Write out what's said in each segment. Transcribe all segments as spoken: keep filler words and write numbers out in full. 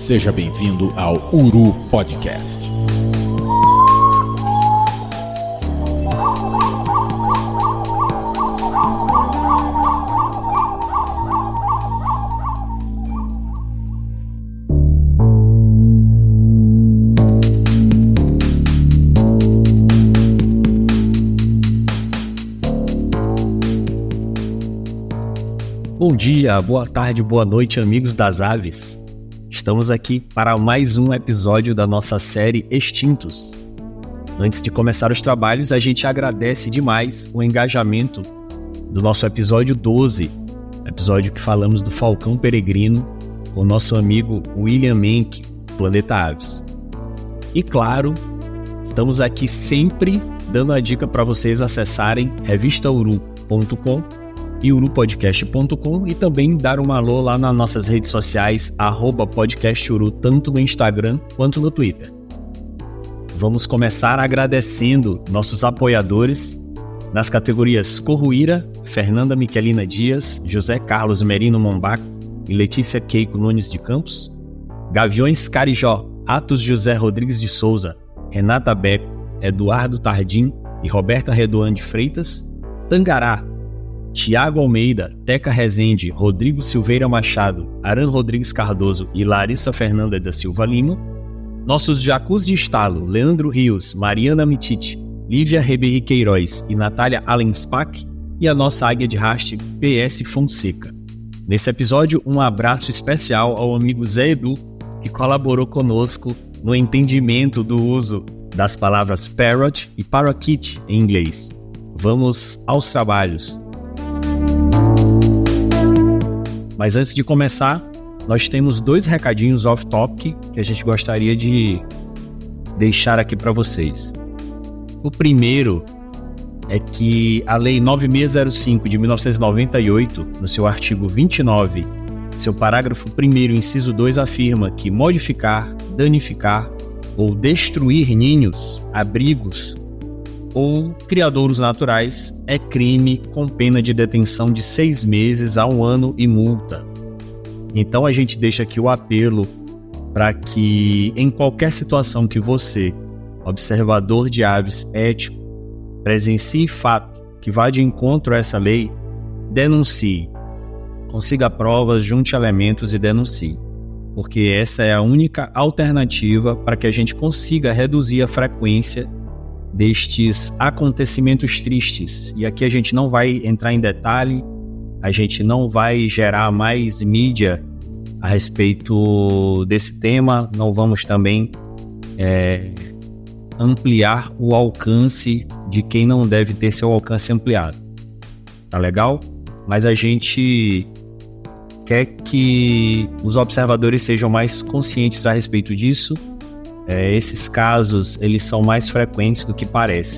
Seja bem-vindo ao Uru Podcast. Bom dia, boa tarde, boa noite, amigos das aves. Estamos aqui para mais um episódio da nossa série Extintos. Antes de começar os trabalhos, a gente agradece demais o engajamento do nosso episódio doze, episódio que falamos do Falcão Peregrino, com o nosso amigo William Menck, Planeta Aves. E claro, estamos aqui sempre dando a dica para vocês acessarem revista uru ponto com e uru podcast ponto com e também dar um alô lá nas nossas redes sociais, arroba podcasturu, tanto no Instagram quanto no Twitter. Vamos começar agradecendo nossos apoiadores nas categorias Corruíra, Fernanda Miquelina Dias, José Carlos Merino Mombaco e Letícia Keiko Nunes de Campos, Gaviões Carijó, Atos José Rodrigues de Souza, Renata Beco, Eduardo Tardim e Roberta Redoan de Freitas, Tangará, Tiago Almeida, Teca Rezende, Rodrigo Silveira Machado, Aran Rodrigues Cardoso e Larissa Fernanda da Silva Lima, nossos jacus de estalo, Leandro Rios, Mariana Mitite, Lívia Reberi Queiroz e Natália Allenspack, e a nossa águia de haste, P S Fonseca. Nesse episódio, um abraço especial ao amigo Zé Edu, que colaborou conosco no entendimento do uso das palavras parrot e parakeet em inglês. Vamos aos trabalhos. Mas antes de começar, nós temos dois recadinhos off-topic que a gente gostaria de deixar aqui para vocês. O primeiro é que a Lei nove mil seiscentos e cinco de mil novecentos e noventa e oito, no seu artigo vinte e nove, seu parágrafo primeiro, inciso dois, afirma que modificar, danificar ou destruir ninhos, abrigos ou criadouros naturais é crime com pena de detenção de seis meses a um ano e multa. Então a gente deixa aqui o apelo para que em qualquer situação que você, observador de aves ético, presencie fato que vá de encontro a essa lei, denuncie. Consiga provas, junte elementos e denuncie. Porque essa é a única alternativa para que a gente consiga reduzir a frequência destes acontecimentos tristes. E aqui a gente não vai entrar em detalhe, a gente não vai gerar mais mídia a respeito desse tema, não vamos também é, ampliar o alcance de quem não deve ter seu alcance ampliado. Tá legal? Mas a gente quer que os observadores sejam mais conscientes a respeito disso. É, esses casos, eles são mais frequentes do que parecem.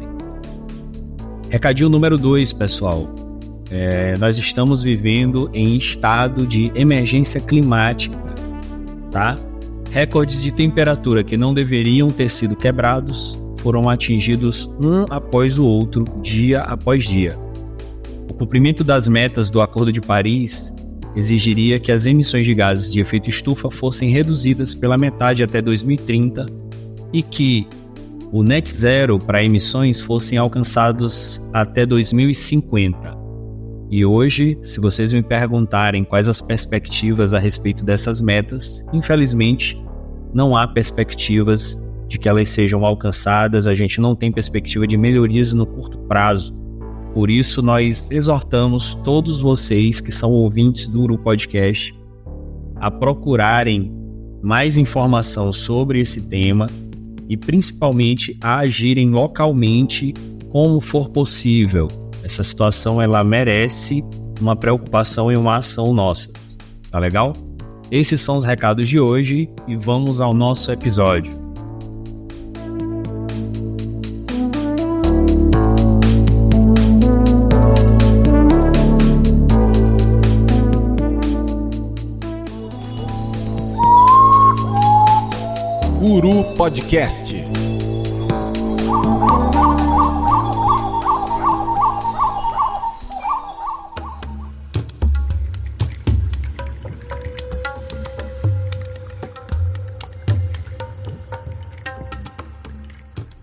Recadinho número dois, pessoal. É, nós estamos vivendo em estado de emergência climática, tá? Recordes de temperatura que não deveriam ter sido quebrados foram atingidos um após o outro, dia após dia. O cumprimento das metas do Acordo de Paris exigiria que as emissões de gases de efeito estufa fossem reduzidas pela metade até dois mil e trinta e que o net zero para emissões fossem alcançados até dois mil e cinquenta. E hoje, se vocês me perguntarem quais as perspectivas a respeito dessas metas, infelizmente não há perspectivas de que elas sejam alcançadas, a gente não tem perspectiva de melhorias no curto prazo. Por isso, nós exortamos todos vocês que são ouvintes do Uru Podcast a procurarem mais informação sobre esse tema e, principalmente, a agirem localmente como for possível. Essa situação, ela merece uma preocupação e uma ação nossa. Tá legal? Esses são os recados de hoje e vamos ao nosso episódio. Uru Podcast.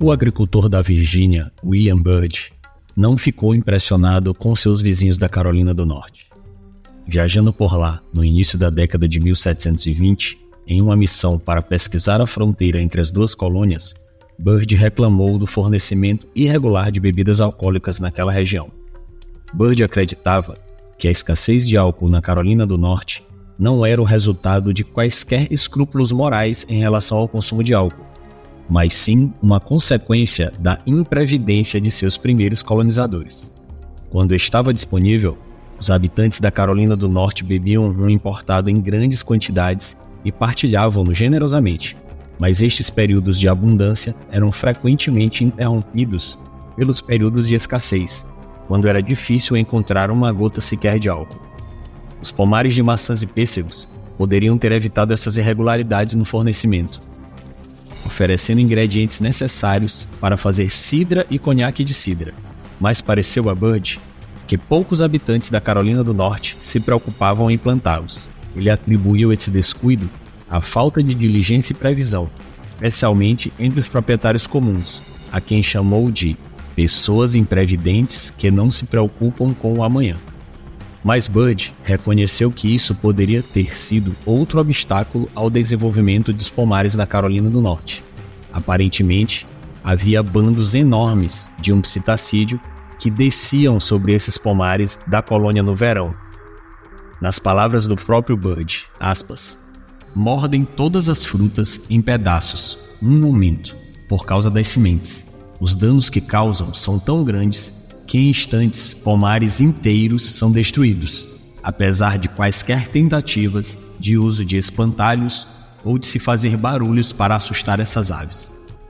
O agricultor da Virgínia, William Byrd, não ficou impressionado com seus vizinhos da Carolina do Norte. Viajando por lá, no início da década de mil setecentos e vinte, em uma missão para pesquisar a fronteira entre as duas colônias, Byrd reclamou do fornecimento irregular de bebidas alcoólicas naquela região. Byrd acreditava que a escassez de álcool na Carolina do Norte não era o resultado de quaisquer escrúpulos morais em relação ao consumo de álcool, mas sim uma consequência da imprevidência de seus primeiros colonizadores. Quando estava disponível, os habitantes da Carolina do Norte bebiam rum importado em grandes quantidades e partilhavam-no generosamente, mas estes períodos de abundância eram frequentemente interrompidos pelos períodos de escassez, quando era difícil encontrar uma gota sequer de álcool. Os pomares de maçãs e pêssegos poderiam ter evitado essas irregularidades no fornecimento, oferecendo ingredientes necessários para fazer cidra e conhaque de cidra, mas pareceu a Byrd que poucos habitantes da Carolina do Norte se preocupavam em plantá-los. Ele atribuiu esse descuido à falta de diligência e previsão, especialmente entre os proprietários comuns, a quem chamou de pessoas imprevidentes que não se preocupam com o amanhã. Mas Byrd reconheceu que isso poderia ter sido outro obstáculo ao desenvolvimento dos pomares da Carolina do Norte. Aparentemente, havia bandos enormes de um psitacídeo que desciam sobre esses pomares da colônia no verão. Nas palavras do próprio Byrd, aspas, mordem todas as frutas em pedaços, num momento, por causa das sementes. Os danos que causam são tão grandes que em instantes pomares inteiros são destruídos, apesar de quaisquer tentativas de uso de espantalhos ou de se fazer barulhos para assustar essas aves.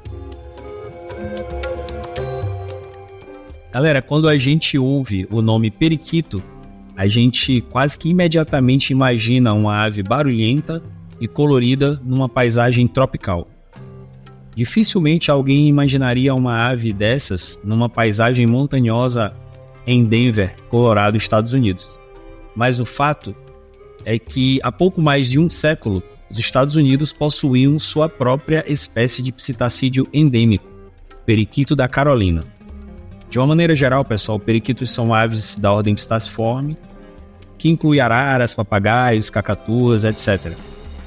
Galera, quando a gente ouve o nome periquito, a gente quase que imediatamente imagina uma ave barulhenta e colorida numa paisagem tropical. Dificilmente alguém imaginaria uma ave dessas numa paisagem montanhosa em Denver, Colorado, Estados Unidos. Mas o fato é que há pouco mais de um século, os Estados Unidos possuíam sua própria espécie de psitacídeo endêmico, periquito da Carolina. De uma maneira geral, pessoal, periquitos são aves da ordem Psittaciforme, que inclui araras, papagaios, cacatuas, etcétera.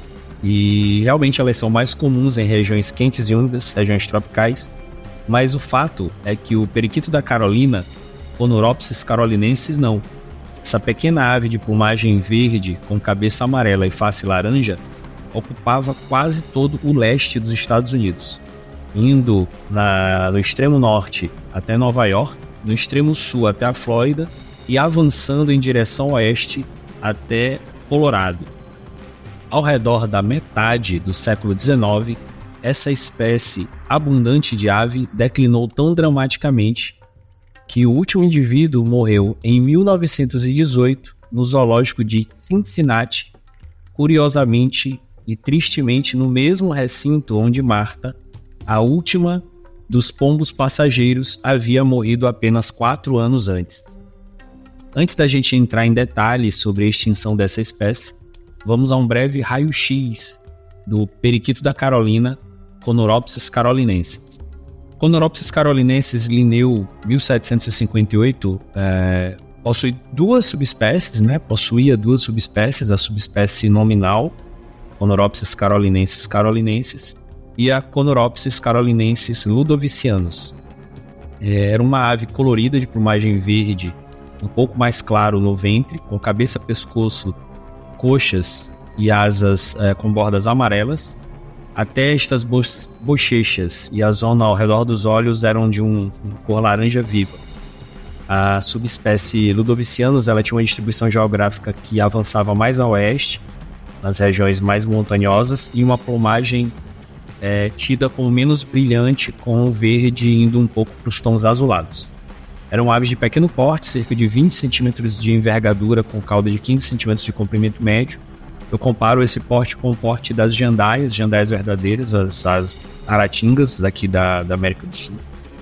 E realmente elas são mais comuns em regiões quentes e úmidas, regiões tropicais, mas o fato é que o periquito da Carolina, Conuropsis carolinensis, não. Essa pequena ave de plumagem verde com cabeça amarela e face laranja ocupava quase todo o leste dos Estados Unidos, indo na, no extremo norte até Nova York, no extremo sul até a Flórida e avançando em direção oeste até Colorado. Ao redor da metade do século dezenove, essa espécie abundante de ave declinou tão dramaticamente que o último indivíduo morreu em mil novecentos e dezoito no zoológico de Cincinnati, curiosamente e tristemente no mesmo recinto onde Marta, a última dos pombos passageiros, havia morrido apenas quatro anos antes. Antes da gente entrar em detalhes sobre a extinção dessa espécie, vamos a um breve raio-x do periquito da Carolina, Conuropsis carolinensis. Conuropsis carolinensis Linneu mil setecentos e cinquenta e oito é, possui duas subespécies, né? possuía duas subespécies, a subespécie nominal, Conuropsis carolinensis carolinensis, e a Conuropsis carolinensis ludovicianus. É, era uma ave colorida de plumagem verde, um pouco mais claro no ventre, com cabeça, pescoço, coxas e asas é, com bordas amarelas. A testas, bo- bochechas e a zona ao redor dos olhos eram de um, um cor laranja viva. A subespécie ludovicianus ela tinha uma distribuição geográfica que avançava mais a oeste, nas regiões mais montanhosas, e uma plumagem é, tida como menos brilhante, com o verde indo um pouco para os tons azulados. Eram aves de pequeno porte, cerca de vinte centímetros de envergadura, com cauda de quinze centímetros de comprimento médio. Eu comparo esse porte com o porte das jandaias, jandaias verdadeiras, as, as aratingas daqui da, da América do Sul.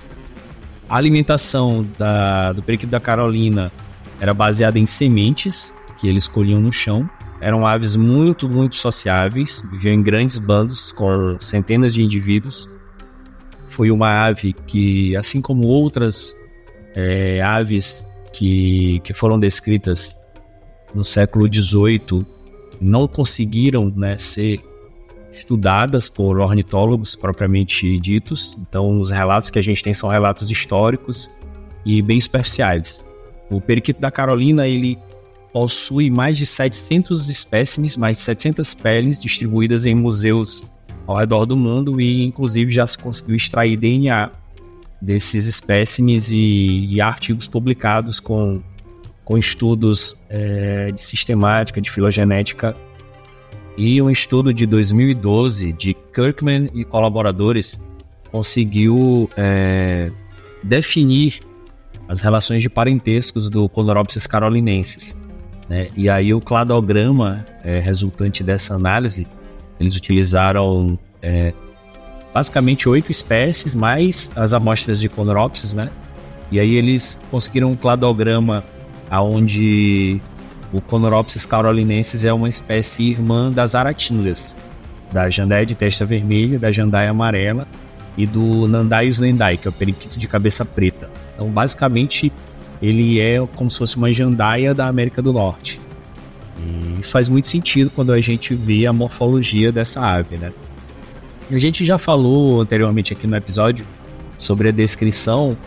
A alimentação da, do periquito da Carolina era baseada em sementes que eles colhiam no chão. Eram aves muito, muito sociáveis, viviam em grandes bandos com centenas de indivíduos. foi uma ave que, assim como outras é, aves que, que foram descritas no século dezoito, não conseguiram, né, ser estudadas por ornitólogos propriamente ditos. Então, os relatos que a gente tem são relatos históricos e bem superficiais. O periquito da Carolina, ele possui mais de setecentos espécimes, mais de setecentas peles distribuídas em museus ao redor do mundo, e inclusive já se conseguiu extrair D N A desses espécimes e, e artigos publicados com, com estudos é, de sistemática, de filogenética. E um estudo de dois mil e doze de Kirkman e colaboradores conseguiu é, definir as relações de parentescos do Conuropsis carolinensis, né? E aí o cladograma é, resultante dessa análise, eles utilizaram é, basicamente oito espécies, mais as amostras de Conuropsis, né? E aí eles conseguiram um cladograma onde o Conuropsis carolinensis é uma espécie irmã das aratingas, da jandaia de testa vermelha, da jandaia amarela e do Nandai slendai, que é o periquito de cabeça preta. Então, basicamente, ele é como se fosse uma jandaia da América do Norte. E faz muito sentido quando a gente vê a morfologia dessa ave, né? A gente já falou anteriormente aqui no episódio sobre a descrição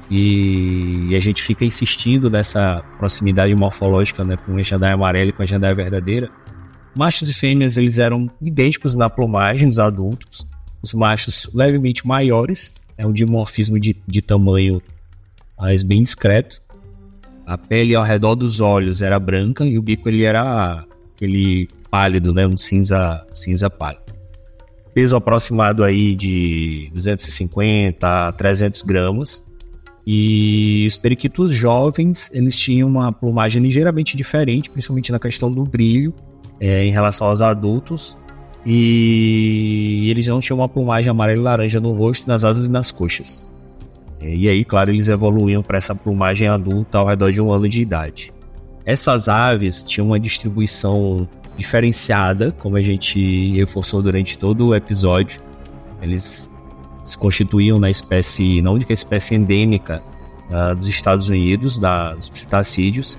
e a gente fica insistindo nessa proximidade morfológica, né, com a jandaia amarela e com a jandaia verdadeira. Machos e fêmeas, eles eram idênticos na plumagem dos adultos. Os machos levemente maiores, é um dimorfismo de, de tamanho mas bem discreto. A pele ao redor dos olhos era branca e o bico ele era aquele pálido, né, um cinza, cinza pálido. Peso aproximado aí de duzentos e cinquenta a trezentos gramas. E os periquitos jovens, eles tinham uma plumagem ligeiramente diferente, principalmente na questão do brilho, é, em relação aos adultos. E eles não tinham uma plumagem amarela e laranja no rosto, nas asas e nas coxas. E aí, claro, eles evoluíam para essa plumagem adulta ao redor de um ano de idade. Essas aves tinham uma distribuição diferenciada, como a gente reforçou durante todo o episódio. Eles se constituíam na espécie, na única espécie endêmica uh, dos Estados Unidos, da, dos psitacídeos,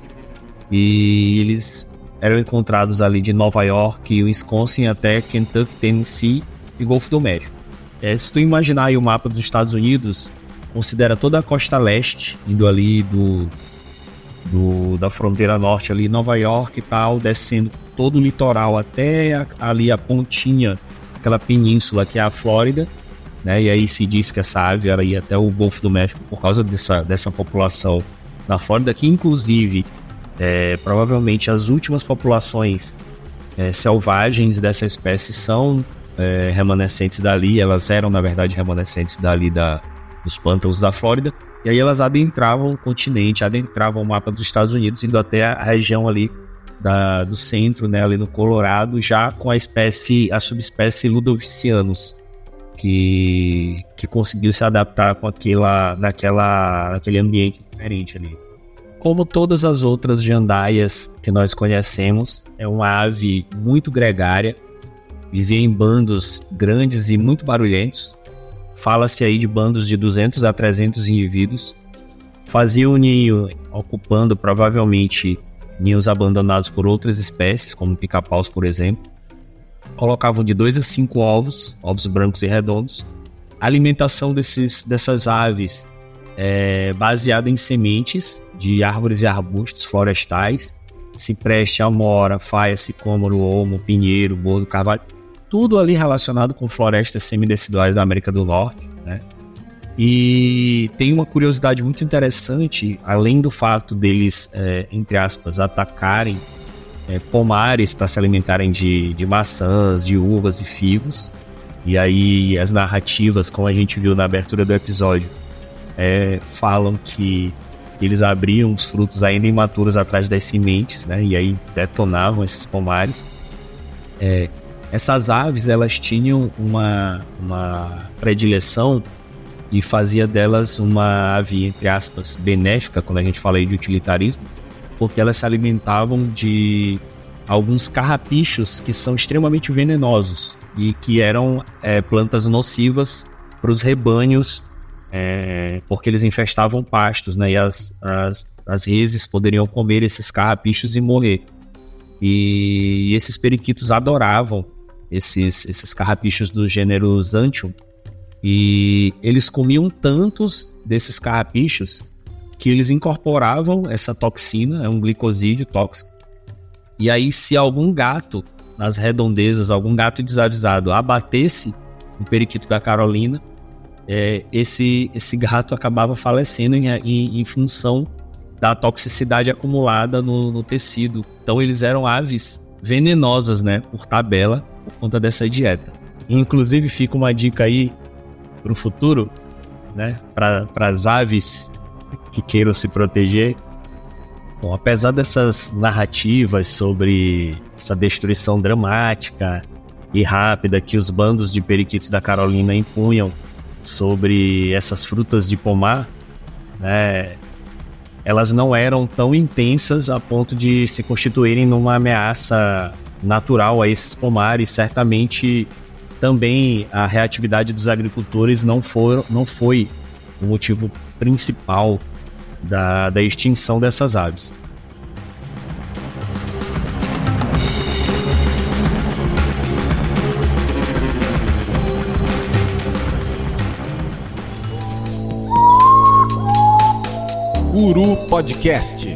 e eles eram encontrados ali de Nova York, Wisconsin até Kentucky, Tennessee e Golfo do México. É, se tu imaginar aí o mapa dos Estados Unidos, considera toda a costa leste, indo ali do, do, da fronteira norte, ali Nova York e tal, descendo todo o litoral até a, ali a pontinha, aquela península que é a Flórida, né? E aí se diz que essa ave era ir até o Golfo do México por causa dessa, dessa população na Flórida, que inclusive é, provavelmente as últimas populações é, selvagens dessa espécie são é, remanescentes dali. Elas eram na verdade remanescentes dali da dos pântanos da Flórida, e aí elas adentravam o continente, adentravam o mapa dos Estados Unidos, indo até a região ali da, do centro, né, ali no Colorado, já com a espécie, a subespécie Ludovicianus, que, que conseguiu se adaptar com aquela, naquela, naquele ambiente diferente ali. Como todas as outras jandaias que nós conhecemos, é uma ave muito gregária, vivia em bandos grandes e muito barulhentos. Fala-se aí de bandos de duzentos a trezentos indivíduos. Fazia o ninho ocupando provavelmente ninhos abandonados por outras espécies, como pica-paus, por exemplo. Colocavam de dois a cinco ovos, ovos brancos e redondos. A alimentação desses, dessas aves é baseada em sementes de árvores e arbustos florestais, cipreste, amora, faia, sicômoro, olmo, pinheiro, bordo, carvalho. Tudo ali relacionado com florestas semideciduais da América do Norte, né? E tem uma curiosidade muito interessante, além do fato deles, é, entre aspas, atacarem é, pomares para se alimentarem de, de maçãs, de uvas e figos. E aí as narrativas, como a gente viu na abertura do episódio, é, falam que eles abriam os frutos ainda imaturos atrás das sementes, né? E aí detonavam esses pomares. É, Essas aves, elas tinham uma, uma predileção e fazia delas uma ave, entre aspas, benéfica, quando a gente fala aí de utilitarismo, porque elas se alimentavam de alguns carrapichos que são extremamente venenosos e que eram é, plantas nocivas para os rebanhos, é, porque eles infestavam pastos, né? E as, as, as reses poderiam comer esses carrapichos e morrer. E esses periquitos adoravam esses, esses carrapichos do gênero Xanthium, e eles comiam tantos desses carrapichos que eles incorporavam essa toxina, é um glicosídeo tóxico. E aí, se algum gato nas redondezas, algum gato desavisado abatesse um periquito da Carolina, é, esse, esse gato acabava falecendo em, em, em função da toxicidade acumulada no, no tecido. Então eles eram aves venenosas, né, por tabela, por conta dessa dieta. Inclusive fica uma dica aí para o futuro, né, para as aves que queiram se proteger. Bom, apesar dessas narrativas sobre essa destruição dramática e rápida que os bandos de periquitos da Carolina impunham sobre essas frutas de pomar, né, elas não eram tão intensas a ponto de se constituírem numa ameaça natural a esses pomares. Certamente também a reatividade dos agricultores não, for, não foi o motivo principal da, da extinção dessas aves. Uru Podcast.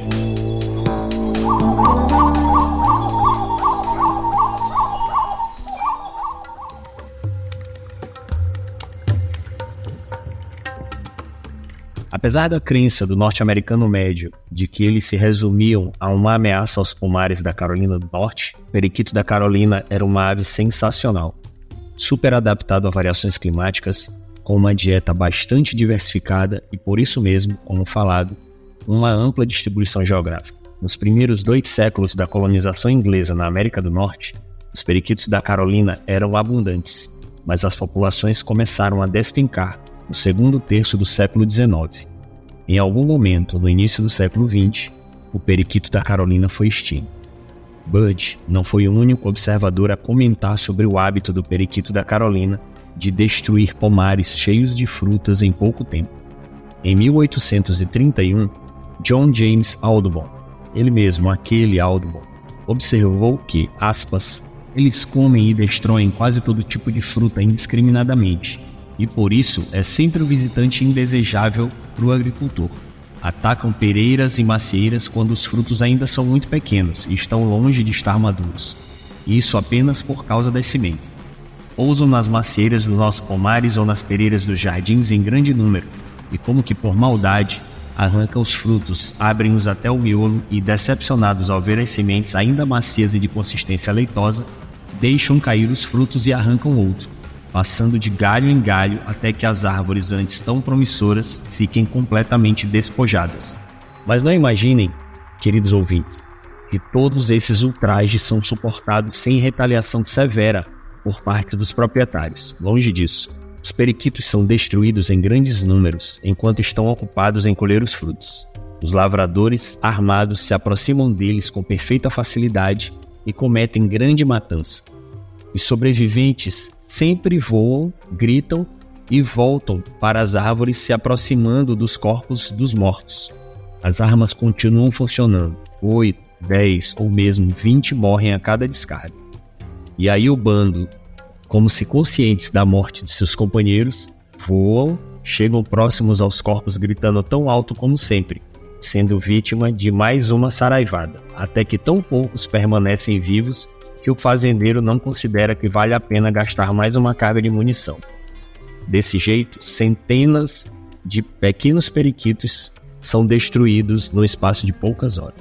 Apesar da crença do norte-americano médio de que eles se resumiam a uma ameaça aos pomares da Carolina do Norte, o periquito da Carolina era uma ave sensacional, super adaptado a variações climáticas, com uma dieta bastante diversificada e, por isso mesmo, como falado, uma ampla distribuição geográfica. Nos primeiros dois séculos da colonização inglesa na América do Norte, os periquitos da Carolina eram abundantes, mas as populações começaram a despencar no segundo terço do século dezenove. Em algum momento, no início do século vinte, o periquito da Carolina foi extinto. Bud não foi o único observador a comentar sobre o hábito do periquito da Carolina de destruir pomares cheios de frutas em pouco tempo. Em mil oitocentos e trinta e um, John James Audubon, ele mesmo, aquele Audubon, observou que, aspas, eles comem e destroem quase todo tipo de fruta indiscriminadamente, e por isso é sempre um visitante indesejável para o agricultor. Atacam pereiras e macieiras quando os frutos ainda são muito pequenos e estão longe de estar maduros, e isso apenas por causa das sementes. Pousam nas macieiras dos nossos pomares ou nas pereiras dos jardins em grande número, e como que por maldade, arrancam os frutos, abrem-os até o miolo e, decepcionados ao ver as sementes ainda macias e de consistência leitosa, deixam cair os frutos e arrancam outro, passando de galho em galho até que as árvores antes tão promissoras fiquem completamente despojadas. Mas não imaginem, queridos ouvintes, que todos esses ultrajes são suportados sem retaliação severa por parte dos proprietários. Longe disso. Os periquitos são destruídos em grandes números enquanto estão ocupados em colher os frutos. Os lavradores armados se aproximam deles com perfeita facilidade e cometem grande matança. Os sobreviventes sempre voam, gritam e voltam para as árvores se aproximando dos corpos dos mortos. As armas continuam funcionando. Oito, dez ou mesmo vinte morrem a cada descarga. E aí o bando, como se conscientes da morte de seus companheiros, voam, chegam próximos aos corpos gritando tão alto como sempre, sendo vítima de mais uma saraivada, até que tão poucos permanecem vivos que o fazendeiro não considera que vale a pena gastar mais uma carga de munição. Desse jeito, centenas de pequenos periquitos são destruídos no espaço de poucas horas.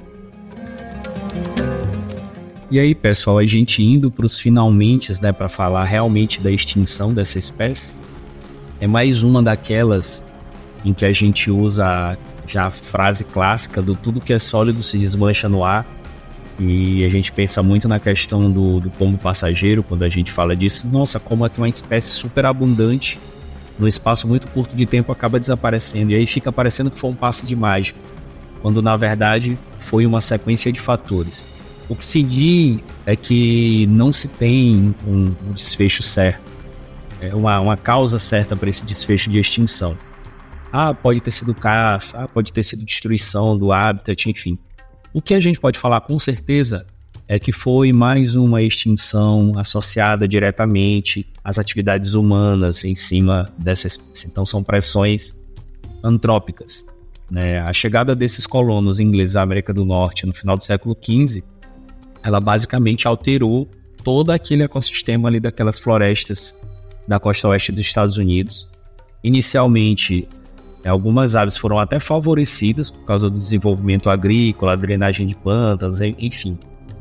E aí, pessoal, a gente indo para os finalmente, né, para falar realmente da extinção dessa espécie, é mais uma daquelas em que a gente usa já a frase clássica do tudo que é sólido se desmancha no ar, e a gente pensa muito na questão do, do pombo passageiro quando a gente fala disso. Nossa, como é que uma espécie super abundante, num espaço muito curto de tempo, acaba desaparecendo, e aí fica parecendo que foi um passe de mágica, quando na verdade foi uma sequência de fatores. O que se diz é que não se tem um, um desfecho certo. é, uma, uma causa certa para esse desfecho de extinção. Ah, pode ter sido caça, ah, pode ter sido destruição do habitat, enfim. O que a gente pode falar com certeza é que foi mais uma extinção associada diretamente às atividades humanas em cima dessas espécies. Então são pressões antrópicas, né? A chegada desses colonos ingleses à América do Norte no final do século quinze, ela basicamente alterou todo aquele ecossistema ali daquelas florestas da costa oeste dos Estados Unidos. Inicialmente, algumas aves foram até favorecidas por causa do desenvolvimento agrícola, drenagem de plantas, enfim.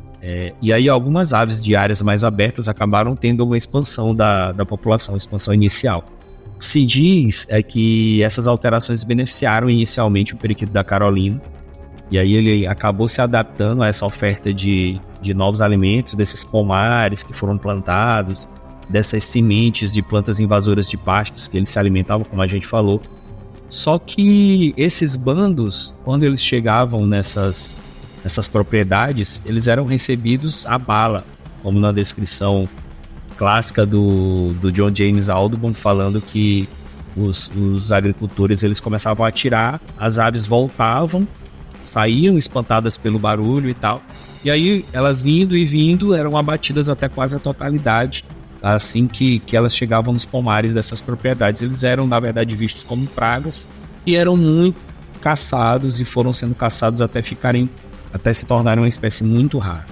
É, e aí algumas aves de áreas mais abertas acabaram tendo uma expansão da, da população, expansão inicial. O que se diz é que essas alterações beneficiaram inicialmente o periquito da Carolina, e aí ele acabou se adaptando a essa oferta de, de novos alimentos, desses pomares que foram plantados, dessas sementes de plantas invasoras de pastos que ele se alimentava, como a gente falou. Só que esses bandos, quando eles chegavam nessas, nessas propriedades, eles eram recebidos à bala, como na descrição clássica do, do John James Audubon, falando que os, os agricultores eles começavam a atirar, as aves voltavam, saíam espantadas pelo barulho e tal, e aí elas indo e vindo eram abatidas até quase a totalidade, assim que, que elas chegavam nos pomares dessas propriedades. Eles eram, na verdade, vistos como pragas e eram muito caçados e foram sendo caçados até ficarem, até se tornarem uma espécie muito rara.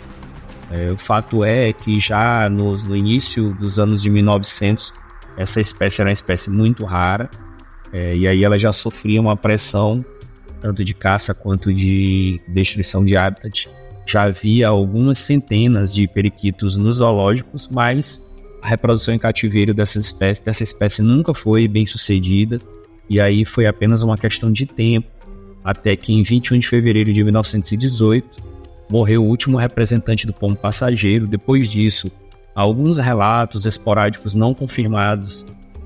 É, o fato é que já nos, no início dos anos de mil e novecentos, essa espécie era uma espécie muito rara, é, e aí ela já sofria uma pressão, tanto de caça quanto de destruição de habitat. Já havia algumas centenas de periquitos nos zoológicos, mas a reprodução em cativeiro dessa espécie, dessa espécie nunca foi bem sucedida, e aí foi apenas uma questão de tempo, até que em vinte e um de fevereiro de mil novecentos e dezoito, morreu o último representante do pombo passageiro. Depois disso, alguns relatos esporádicos não confirmados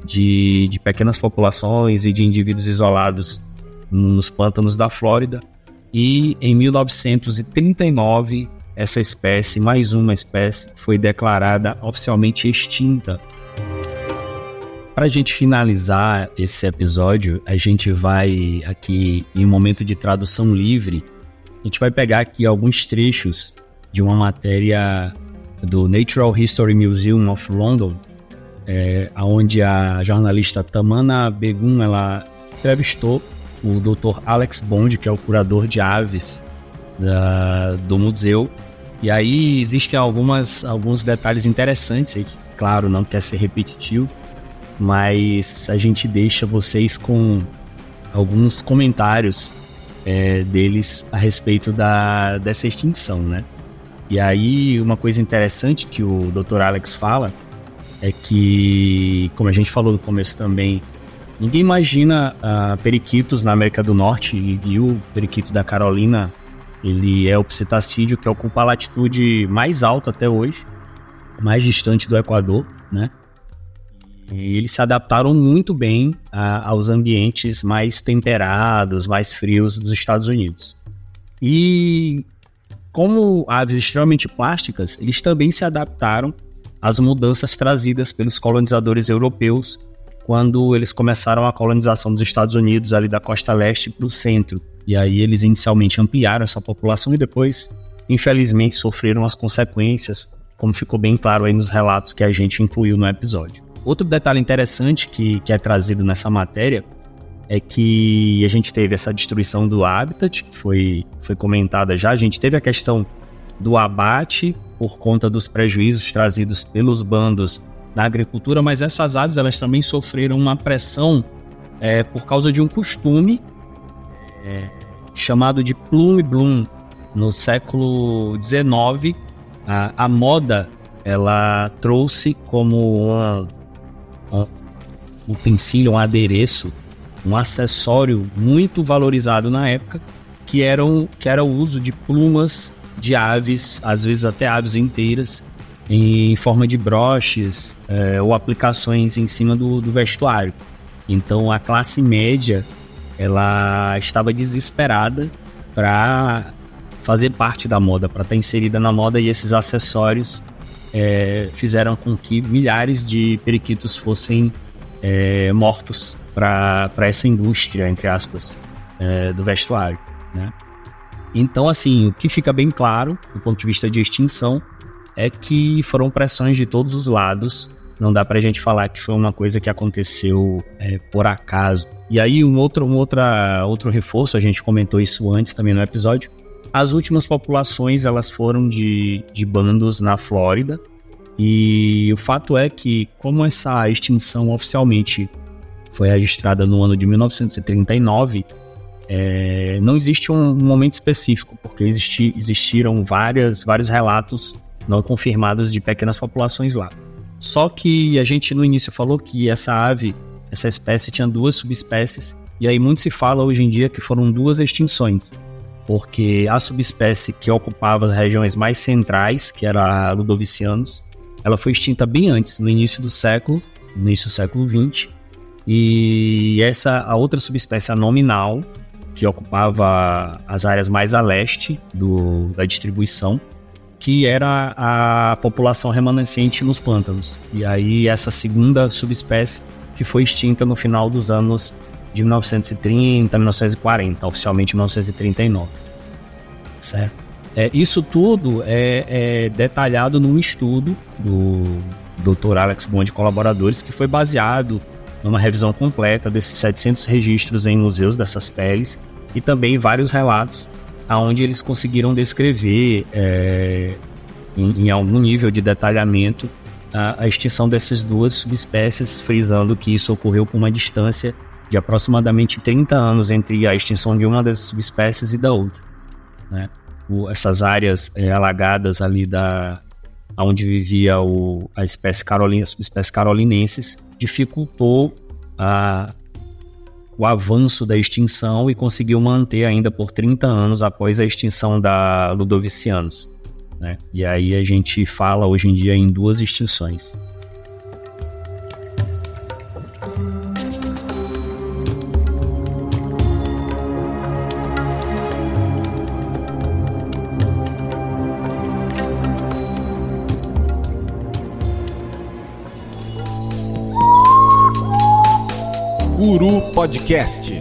de, de pequenas populações e de indivíduos isolados nos pântanos da Flórida, e em mil novecentos e trinta e nove, essa espécie, mais uma espécie, foi declarada oficialmente extinta. Para a gente finalizar esse episódio, a gente vai aqui, em um momento de tradução livre, a gente vai pegar aqui alguns trechos de uma matéria do Natural History Museum of London, é, onde a jornalista Tamana Begum ela entrevistou o doutor Alex Bond, que é o curador de aves da, do museu. E aí existem algumas, alguns detalhes interessantes aí, que, claro, não quer ser repetitivo, mas a gente deixa vocês com alguns comentários é, deles a respeito da, dessa extinção, né? E aí uma coisa interessante que o doutor Alex fala é que, como a gente falou no começo também, ninguém imagina uh, periquitos na América do Norte, e, e o periquito da Carolina, ele é o psitacídeo que ocupa a latitude mais alta até hoje, mais distante do Equador, né? E eles se adaptaram muito bem uh, aos ambientes mais temperados, mais frios dos Estados Unidos. E como aves extremamente plásticas, eles também se adaptaram às mudanças trazidas pelos colonizadores europeus quando eles começaram a colonização dos Estados Unidos, ali da costa leste para o centro. E aí eles inicialmente ampliaram essa população e depois, infelizmente, sofreram as consequências, como ficou bem claro aí nos relatos que a gente incluiu no episódio. Outro detalhe interessante que, que é trazido nessa matéria é que a gente teve essa destruição do habitat, que foi, foi comentada já. A gente teve a questão do abate por conta dos prejuízos trazidos pelos bandos na agricultura, mas essas aves elas também sofreram uma pressão é, por causa de um costume é, chamado de plume bloom. No século dezenove, a, a moda ela trouxe como uma, um utensílio, um adereço, um acessório muito valorizado na época, que era, um, que era o uso de plumas de aves, às vezes até aves inteiras, em forma de broches é, ou aplicações em cima do, do vestuário. Então a classe média ela estava desesperada para fazer parte da moda, para estar inserida na moda, e esses acessórios é, fizeram com que milhares de periquitos fossem é, mortos para essa indústria, entre aspas, é, do vestuário, né? Então, assim, o que fica bem claro, do ponto de vista de extinção, é que foram pressões de todos os lados. Não dá pra gente falar que foi uma coisa que aconteceu é, por acaso. E aí, um outro, um outra, outro reforço, a gente comentou isso antes também no episódio, as últimas populações, elas foram de, de bandos na Flórida, e o fato é que, como essa extinção oficialmente foi registrada no ano de mil novecentos e trinta e nove, É, não existe um, um momento específico, porque existi, existiram várias, vários relatos não confirmados de pequenas populações lá. Só que a gente no início falou que essa ave, essa espécie tinha duas subespécies, e aí muito se fala hoje em dia que foram duas extinções, porque a subespécie que ocupava as regiões mais centrais, que era a Ludovicianus, ela foi extinta bem antes, no início do século, no início do século vinte, e essa, a outra subespécie, a nominal, que ocupava as áreas mais a leste do, da distribuição, que era a população remanescente nos pântanos. E aí essa segunda subespécie que foi extinta no final dos anos de mil novecentos e trinta, mil novecentos e quarenta, oficialmente mil novecentos e trinta e nove. Certo? É, isso tudo é, é detalhado num estudo do doutor Alex Bond e colaboradores, que foi baseado numa revisão completa desses setecentos registros em museus dessas peles e também vários relatos onde eles conseguiram descrever é, em, em algum nível de detalhamento a, a extinção dessas duas subespécies, frisando que isso ocorreu com uma distância de aproximadamente trinta anos entre a extinção de uma dessas subespécies e da outra, né? O, essas áreas é, alagadas ali da, onde vivia o, a espécie carolina, a subespécie carolinensis, dificultou a, o avanço da extinção e conseguiu manter ainda por trinta anos após a extinção da Ludovicianus, né? E aí a gente fala hoje em dia em duas extinções. Uru Podcast.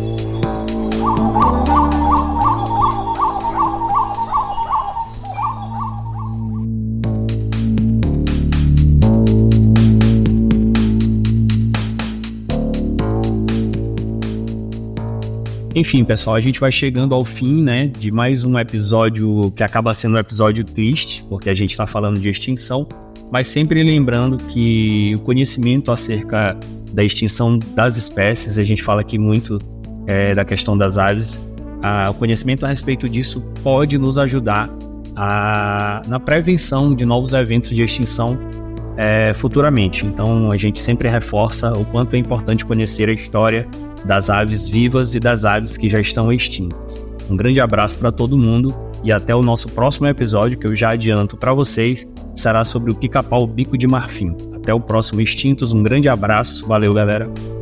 Enfim, pessoal, a gente vai chegando ao fim, né, de mais um episódio que acaba sendo um episódio triste, porque a gente está falando de extinção, mas sempre lembrando que o conhecimento acerca da extinção das espécies, a gente fala aqui muito é, da questão das aves, a, o conhecimento a respeito disso pode nos ajudar a, na prevenção de novos eventos de extinção é, futuramente. Então a gente sempre reforça o quanto é importante conhecer a história das aves vivas e das aves que já estão extintas. Um grande abraço para todo mundo e até o nosso próximo episódio, que eu já adianto para vocês, será sobre o pica-pau bico de marfim. Até o próximo Extintos, um grande abraço, valeu galera!